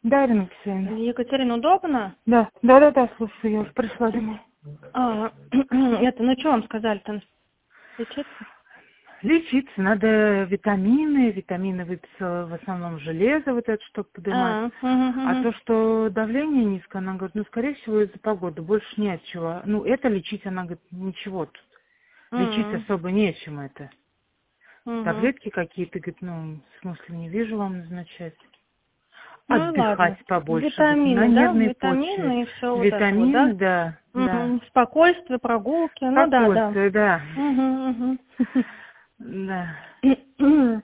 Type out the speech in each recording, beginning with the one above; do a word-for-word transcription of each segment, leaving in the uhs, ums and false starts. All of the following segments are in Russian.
Да, Ирина Алексеевна. Екатерина, удобно? Да, да, да, да, слушай, я уже пришла домой. А, это, ну что вам сказали-то? Лечиться? Лечиться надо витамины, витамины выписала в основном железо, вот это, чтобы поднимать. А, угу, А угу. то, что давление низкое, она говорит, ну, скорее всего, из-за погоды, больше не от чего. Ну, это лечить, она говорит, ничего тут. Лечить Угу. особо нечем это. Угу. Таблетки какие-то, говорит, ну, в смысле, не вижу вам назначать. Ну ладно. Отдыхать побольше, говорит, на Витамины, да? нервной почве. Витамины и все вот это вот, да? Витамины, да, да. Угу. Спокойствие, прогулки. Ну да, да. Спокойствие, да. Угу, Да. угу.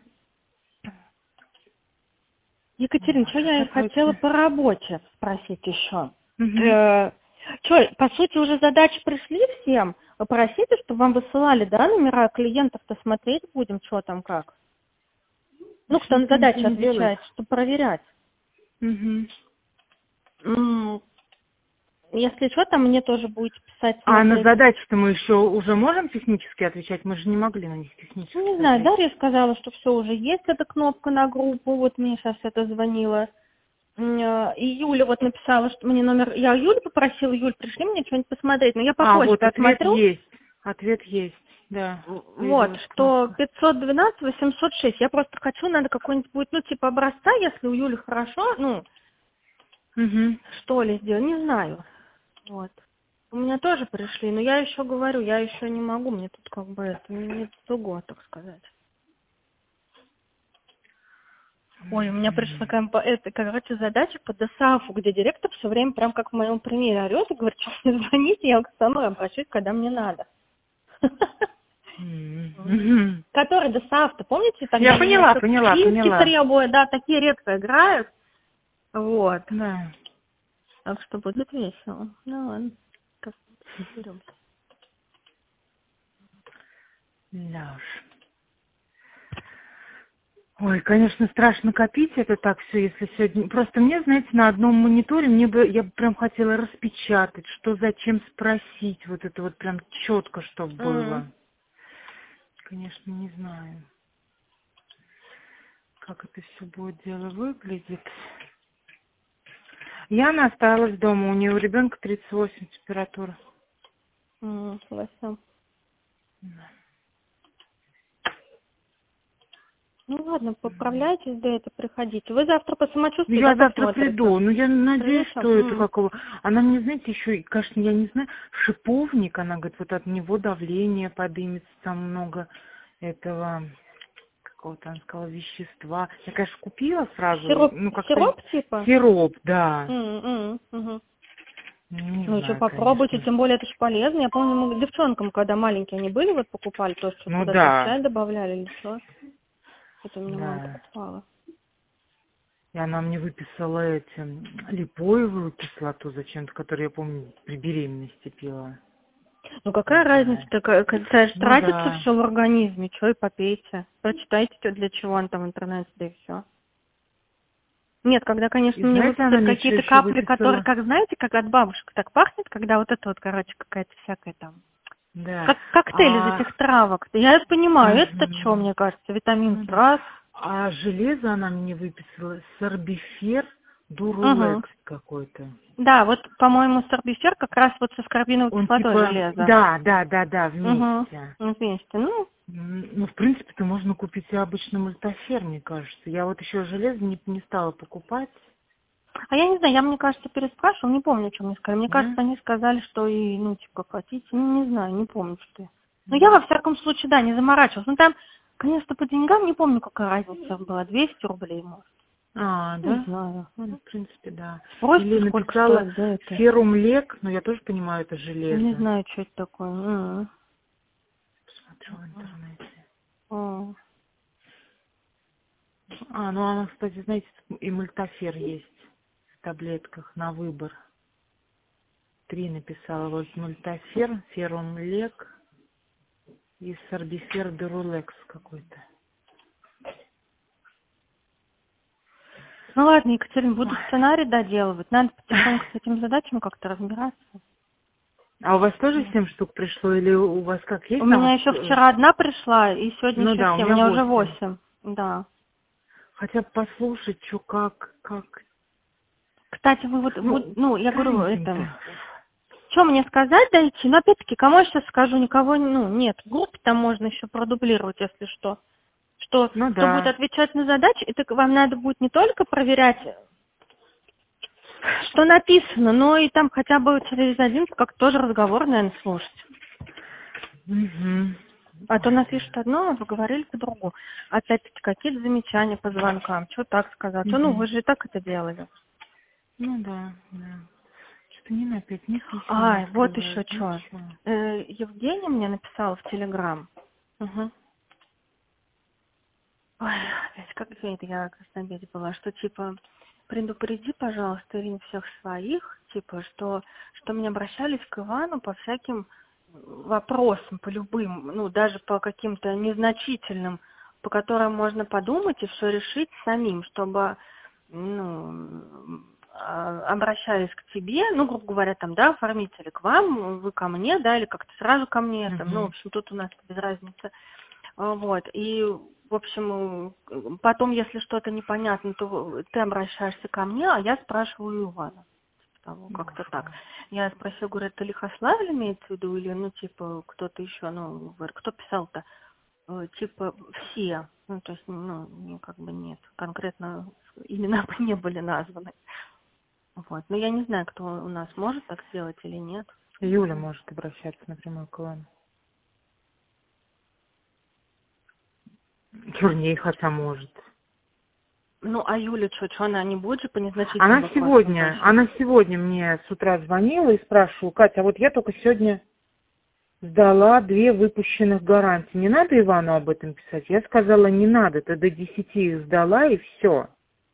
Екатерина, Вот, что а я так хотела вообще. по работе спросить еще? Мгм. Что, по сути, уже задачи пришли всем? Вы просите, чтобы вам высылали, да, номера клиентов-то смотреть будем, что там как? Ну, кто на Почему-то ничего задачи не делает. отвечает, чтобы проверять. Мгм. М, Если что, там мне тоже будете писать, А на смотреть. задачи-то мы еще уже можем технически отвечать? Мы же не могли на них технически Ну, не знаю, ответить. Дарья сказала, что все уже есть, эта кнопка на группу, вот мне сейчас это звонила. М, э, И Юля вот написала, что мне номер... Я Юлю попросила, Юль, пришли мне что-нибудь посмотреть, но я по А, вот почте ответ смотрю. есть. Ответ есть, да. Вот, Появилась что кнопка. пятьсот двенадцать восемьсот шесть. Я просто хочу, надо какой-нибудь будет, ну, типа образца, если у Юли хорошо, ну, Угу. что ли сделать, не знаю. Вот. У меня тоже пришли, но я еще говорю, я еще не могу, мне тут как бы это, не туго, так сказать. Ой, у меня пришла комп- это, короче, задача по ДОСААФу, где директор все время прям как в моем примере орет и говорит, что мне звоните, я к самой обращусь, когда мне надо. Мгм. Который ДОСААФ-то, помните, тогда Я меня поняла, еще поняла, списки поняла. требуют, да, такие редко играют. Вот. Да. Так что будет весело. Ну ладно, как-нибудь разберемся. Да уж. Ой, конечно, страшно копить это так все, если сегодня... Просто мне, знаете, на одном мониторе мне бы, я бы прям хотела распечатать, что зачем спросить, вот это вот прям четко, чтобы М. было. Конечно, не знаю, как это все будет дело выглядит. Яна осталась дома, у нее у ребенка тридцать восемь температура. М, согласен. Ну ладно, поправляйтесь, да это приходите. Вы завтра по Ну, самочувствию, да, я завтра посмотрите? приду, но я надеюсь, Придете? что это М. какого... Она мне, знаете, еще, и, конечно, я не знаю, шиповник, она говорит, вот от него давление поднимется, там много этого, какого-то, она сказала, вещества. Я, конечно, купила сразу, Сироп, ну, как-то сироп типа? сироп, да. М, м, мгм. Не Ну что, знаю, попробуйте, конечно. тем более это же полезно. Я помню, мы девчонкам, когда маленькие они были, вот покупали, тоже что-то Ну, куда-то в да, чай добавляли или что. Это у меня мама да. покупала. И она мне выписала эти липоевую кислоту зачем-то, которую я помню при беременности пила. Ну Не какая знаю. разница, когда же Ну тратится да. все в организме, что и попейте. Прочитайте, что для чего он там в интернете, да и все. Нет, когда, И конечно, мне знаете, она выписали мне что какие-то еще капли, которые, выписала? как знаете, как от бабушек так пахнет, когда вот это вот, короче, какая-то всякая там, Да. как коктейль из А, этих травок. Я это понимаю, это что, мгм. мне кажется, витамин Ну да. раз. А железо она мне выписала сорбифер Угу. дурулекс какой-то. Да, вот, по-моему, сорбифер как раз вот со скорбиновой Он кислотой типа, железо. да, да, да, да, Угу. вместе. Вместе. Ну, М, Ну, в принципе-то можно купить и обычный мультафер, мне кажется. Я вот еще железо не, не стала покупать. а я не знаю, я, мне кажется, переспрашивала, не помню, что мне сказали. Мне Да? кажется, они сказали, что и, ну, типа, как хотите. Ну, не знаю, не помню, что. Но я, М. во всяком случае, да, не заморачивалась. Ну, там, конечно, по деньгам не помню, какая разница была. двести рублей, может. А, Не да? знаю. Ну, в принципе, да. Спросите, Или сколько написала стоит, да, это. ферум лек, но я тоже понимаю, это Не железо. знаю, что это такое. М. Посмотрю в интернете. М. А, ну она, кстати, знаете, и мультафер есть в таблетках на выбор. Три написала. Вот мультафер, ферум лек и сорбифер дурулекс какой-то. Ну, ладно, Екатерина, буду Ой. сценарий доделывать. Надо потихоньку с этим задачами как-то разбираться. А у вас тоже семь штук пришло или у вас как У есть там? меня еще э, вчера одна пришла, и сегодня Ну еще да, у семь. У меня меня уже восемь. восемь. Да. Хотя бы послушать, что как, как. кстати, вы вот, Ну, вот, ну, я говорю, это, стареньким-то. что мне сказать дойти? Но опять-таки, кому я сейчас скажу, никого, ну, нет. В группе там можно еще продублировать, если что. Что, Ну кто будет да. отвечать на задачи, это вам надо будет не только проверять, что написано, но и там хотя бы через один, как тоже разговор, наверное, слушать. Угу. А то напишут одно, а вы говорили по-другому. Опять-таки, какие-то замечания по звонкам, что так сказать. Ну, Угу. вы же и так это делали. Ну да, да. Что-то Нина опять ни писем не А, вот еще открывает, что. ничего. Э, Евгений мне написал в Телеграм. Угу. Ой, опять как это я как раз на обеде была, что типа предупреди, пожалуйста, Ирин, всех своих, типа, что, что мне обращались к Ивану по всяким вопросам, по любым, ну, даже по каким-то незначительным, по которым можно подумать и все решить самим, чтобы, ну, а, обращались к тебе, ну, грубо говоря, там, да, оформители к вам, вы ко мне, да, или как-то сразу ко мне, там, ну, в Угу. общем, тут у нас без разницы. А, Вот, и, в общем, э, потом, если что-то непонятно, то ты обращаешься ко мне, а я спрашиваю у Ивана. Того, как-то так. Я спросила, говорю, это Лихославль имеется в виду, или, ну, типа, кто-то еще, ну, говорю, кто писал-то? Э, Типа, все. Ну, то есть, ну, не, как бы нет. Конкретно имена бы не были названы. Вот. Но я не знаю, кто у нас может так сделать или нет. Юля может обращаться напрямую к Ивану. Черней хотя может. Ну, а Юля что, что она не будет же по незначительным Она вопросам сегодня, обращаться? она сегодня мне с утра звонила и спрашивала: Катя, а вот я только сегодня сдала две выпущенных гарантии. Не надо Ивану об этом писать? Я сказала, не надо, ты до десяти их сдала и все.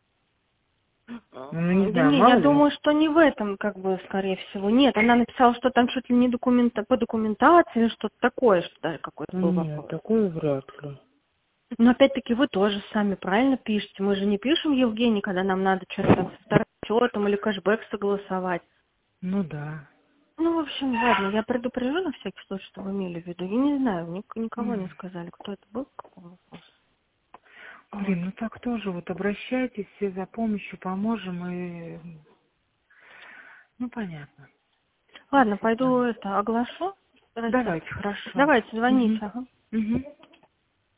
Ну, не Да знаю, не, я мало ли. думаю, что не в этом, как бы, скорее всего. Нет, она написала, что там чуть ли не документа, по документации или что-то такое, что даже какой-то Ну, был нет, вопрос. такое вряд ли. Но опять-таки вы тоже сами правильно пишете. Мы же не пишем Евгений, когда нам надо что-то там со старым или кэшбэк согласовать. Ну да. Ну, в общем, ладно, я предупрежу на всякий случай, что вы имели в виду. Я не знаю, ник- никого не М. сказали, кто это был, по какому вопросу. Вот. Блин, ну так тоже, вот обращайтесь, все за помощью поможем и... Ну, понятно. До Ладно, пойду свидания. это оглашу. Рецепт. Давайте, хорошо. Давайте, звоните. Угу. Ага. Угу.